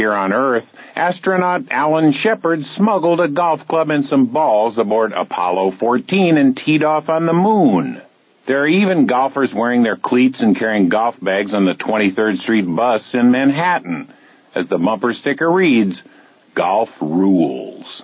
Here on Earth, astronaut Alan Shepard smuggled a golf club and some balls aboard Apollo 14 and teed off on the moon. There are even golfers wearing their cleats and carrying golf bags on the 23rd Street bus in Manhattan. As the bumper sticker reads, "Golf rules."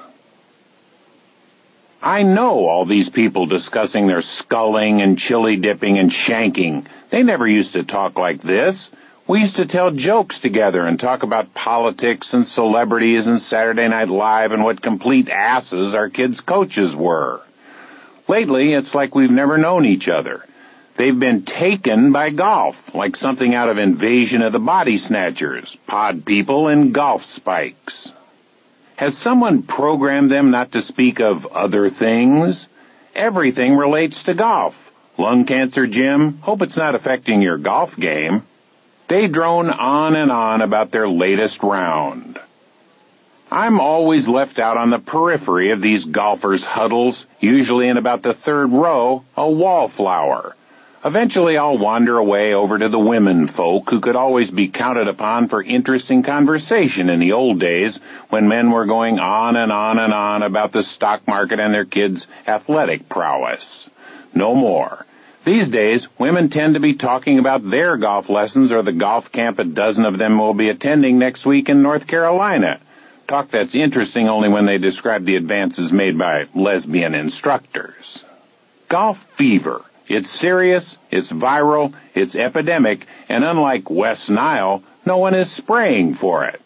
I know all these people discussing their sculling and chili dipping and shanking. They never used to talk like this. We used to tell jokes together and talk about politics and celebrities and Saturday Night Live and what complete asses our kids' coaches were. Lately, it's like we've never known each other. They've been taken by golf, like something out of Invasion of the Body Snatchers, pod people in golf spikes. Has someone programmed them not to speak of other things? Everything relates to golf. Lung cancer, Jim? Hope it's not affecting your golf game. They drone on and on about their latest round. I'm always left out on the periphery of these golfers' huddles, usually in about the third row, a wallflower. Eventually I'll wander away over to the women folk who could always be counted upon for interesting conversation in the old days when men were going on and on and on about the stock market and their kids' athletic prowess. No more. These days, women tend to be talking about their golf lessons or the golf camp a dozen of them will be attending next week in North Carolina. Talk that's interesting only when they describe the advances made by lesbian instructors. Golf fever. It's serious, it's viral, it's epidemic, and unlike West Nile, no one is spraying for it.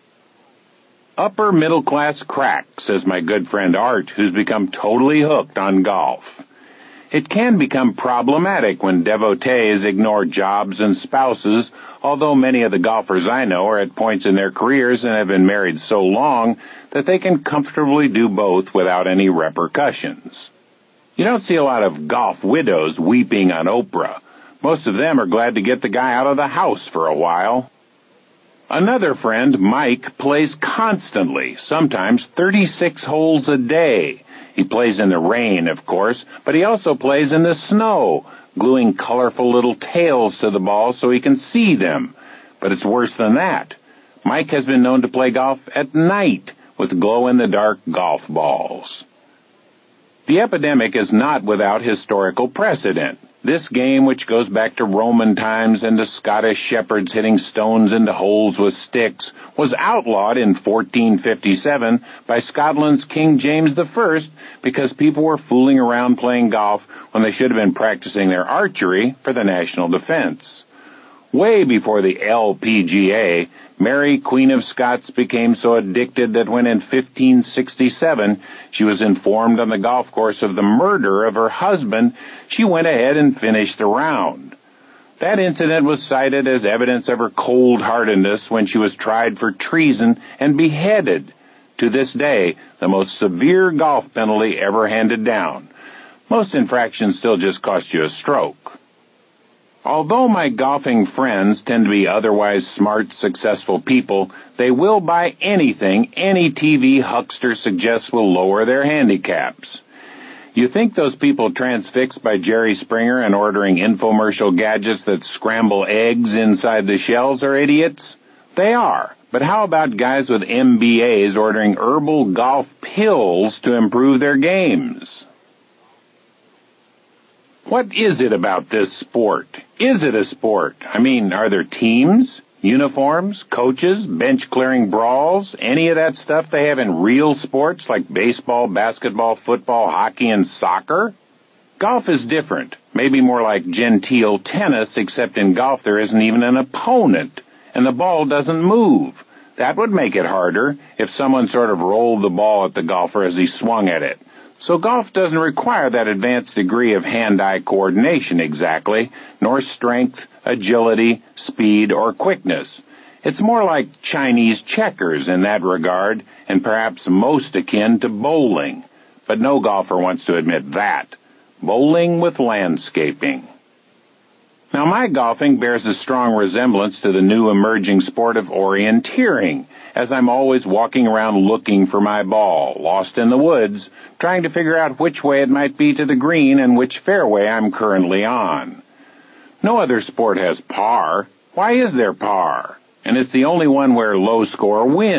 Upper middle class crack, says my good friend Art, who's become totally hooked on golf. It can become problematic when devotees ignore jobs and spouses, although many of the golfers I know are at points in their careers and have been married so long that they can comfortably do both without any repercussions. You don't see a lot of golf widows weeping on Oprah. Most of them are glad to get the guy out of the house for a while. Another friend, Mike, plays constantly, sometimes 36 holes a day. He plays in the rain, of course, but he also plays in the snow, gluing colorful little tails to the balls so he can see them. But it's worse than that. Mike has been known to play golf at night with glow-in-the-dark golf balls. The epidemic is not without historical precedent. This game, which goes back to Roman times and to Scottish shepherds hitting stones into holes with sticks, was outlawed in 1457 by Scotland's King James I because people were fooling around playing golf when they should have been practicing their archery for the national defense. Way before the LPGA, Mary, Queen of Scots, became so addicted that when in 1567 she was informed on the golf course of the murder of her husband, she went ahead and finished the round. That incident was cited as evidence of her cold-heartedness when she was tried for treason and beheaded. To this day, the most severe golf penalty ever handed down. Most infractions still just cost you a stroke. Although my golfing friends tend to be otherwise smart, successful people, they will buy anything any TV huckster suggests will lower their handicaps. You think those people transfixed by Jerry Springer and ordering infomercial gadgets that scramble eggs inside the shells are idiots? They are. But how about guys with MBAs ordering herbal golf pills to improve their games? What is it about this sport? Is it a sport? I mean, are there teams, uniforms, coaches, bench-clearing brawls, any of that stuff they have in real sports like baseball, basketball, football, hockey, and soccer? Golf is different, maybe more like genteel tennis, except in golf there isn't even an opponent, and the ball doesn't move. That would make it harder if someone sort of rolled the ball at the golfer as he swung at it. So golf doesn't require that advanced degree of hand-eye coordination exactly, nor strength, agility, speed, or quickness. It's more like Chinese checkers in that regard, and perhaps most akin to bowling. But no golfer wants to admit that. Bowling with landscaping. Now, my golfing bears a strong resemblance to the new emerging sport of orienteering, as I'm always walking around looking for my ball, lost in the woods, trying to figure out which way it might be to the green and which fairway I'm currently on. No other sport has par. Why is there par? And it's the only one where low score wins.